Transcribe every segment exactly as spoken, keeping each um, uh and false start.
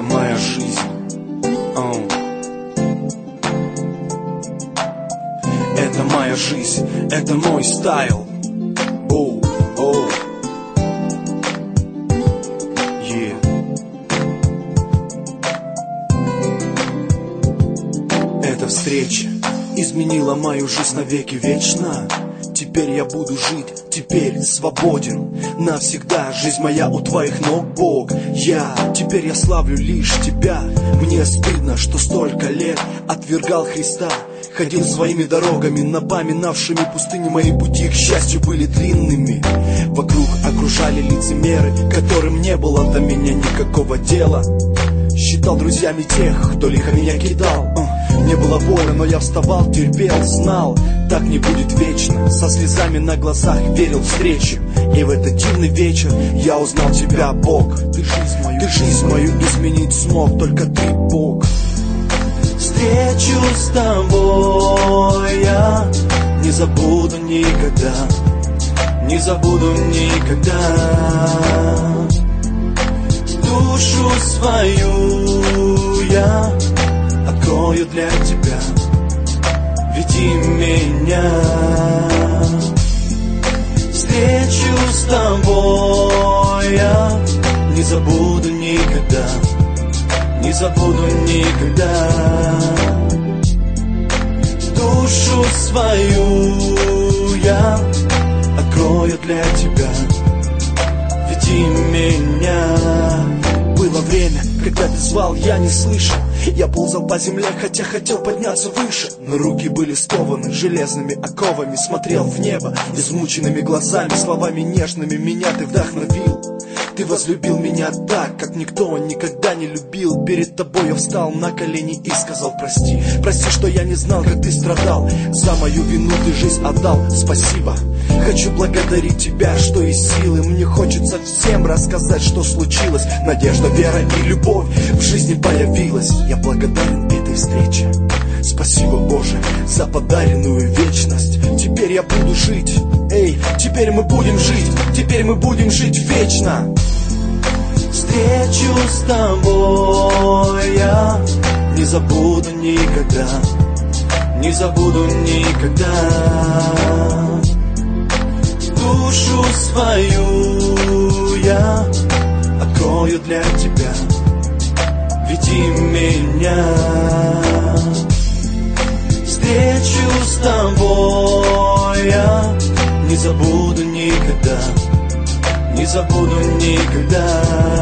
моя жизнь. Oh. Это моя жизнь, это мой стайл. Oh, oh. Yeah. Эта встреча изменила мою жизнь навеки вечно. Теперь я буду жить, теперь свободен навсегда. Жизнь моя у твоих ног, Бог. Я, теперь я славлю лишь тебя. Мне стыдно, что столько лет отвергал Христа. Ходил своими дорогами, напоминавшими пустыни. Мои пути, к счастью, были длинными. Вокруг окружали лицемеры, которым не было до меня никакого дела. Считал друзьями тех, кто лихо меня кидал. Мне было больно, но я вставал, терпел, знал, так не будет вечно. Со слезами на глазах верил встрече. И в этот дивный вечер я узнал тебя, Бог. Ты жизнь мою, ты жизнь мою изменить смог, только ты, Бог. Встречу с тобой я не забуду никогда, не забуду никогда. Душу свою я открою для тебя, веди меня. Встречу с тобой я не забуду никогда, не забуду никогда. Душу свою я открою для тебя, веди меня. Было время, когда ты звал, я не слышал. Я ползал по земле, хотя хотел подняться выше. Но руки были скованы железными оковами. Смотрел в небо измученными глазами, словами нежными меня ты вдохновил. Ты возлюбил меня так, как никто никогда не любил. Перед тобой я встал на колени и сказал прости. Прости, что я не знал, как ты страдал. За мою вину ты жизнь отдал, спасибо. Хочу благодарить тебя, что из силы. Мне хочется всем рассказать, что случилось. Надежда, вера и любовь в жизни появилась. Я благодарен этой встрече. Спасибо, Боже, за подаренную вечность. Теперь я буду жить, эй, теперь мы будем жить, теперь мы будем жить вечно. Встречу с тобой я не забуду никогда, не забуду никогда. Душу свою я открою для тебя, веди меня. Встречу с тобой я не забуду никогда, не забуду никогда.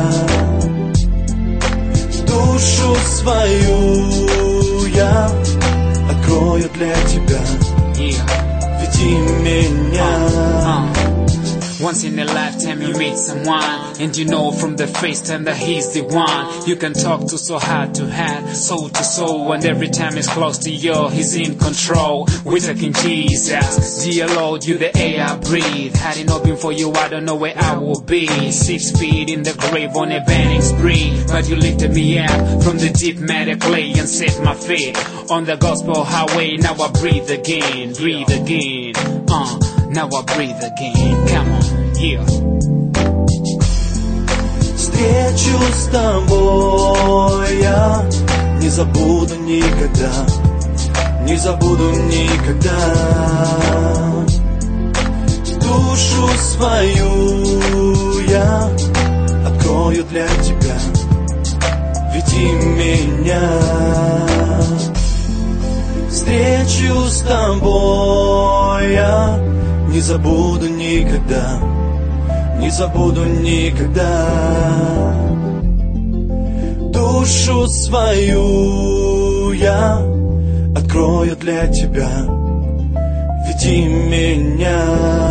Душу свою я открою для тебя, веди меня. Once in a lifetime you meet someone, and you know from the face time that he's the one you can talk to, so heart to heart, soul to soul, and every time he's close to you, he's in control. We're talking Jesus, dear Lord, you the air I breathe. Had it not been for you, I don't know where I would be. Six feet in the grave on a burning spree, but you lifted me up from the deep matter clay and set my feet on the gospel highway. Now I breathe again, breathe again, uh, now I breathe again. Come on. Yeah. Встречу с тобой я не забуду никогда, не забуду никогда. Душу свою я открою для тебя, веди меня. Встречу с тобой я не забуду никогда, не забуду никогда. Душу свою я открою для тебя, веди меня.